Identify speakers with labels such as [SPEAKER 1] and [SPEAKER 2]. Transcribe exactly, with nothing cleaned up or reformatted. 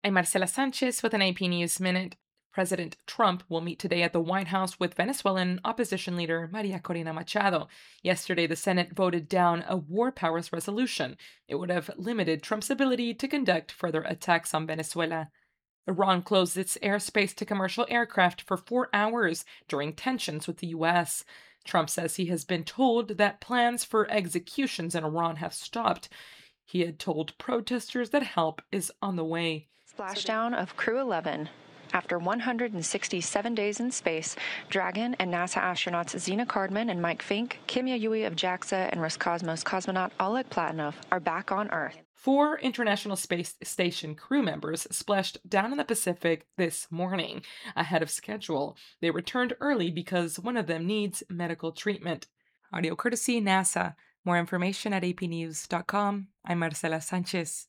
[SPEAKER 1] I'm Marcela Sanchez with an A P News Minute. President Trump will meet today at the White House with Venezuelan opposition leader Maria Corina Machado. Yesterday, the Senate voted down a war powers resolution. It would have limited Trump's ability to conduct further attacks on Venezuela. Iran closed its airspace to commercial aircraft for four hours during tensions with the U S. Trump says he has been told that plans for executions in Iran have stopped. He had told protesters that help is on the way.
[SPEAKER 2] Splashdown of Crew eleven. After one hundred sixty-seven days in space, Dragon and NASA astronauts Zena Cardman and Mike Fink, Kim Yayoi of JAXA, and Roscosmos cosmonaut Oleg Platonov are back on Earth.
[SPEAKER 1] Four International Space Station crew members splashed down in the Pacific this morning, ahead of schedule. They returned early because one of them needs medical treatment. Audio courtesy NASA. More information at a p news dot com. I'm Marcela Sanchez.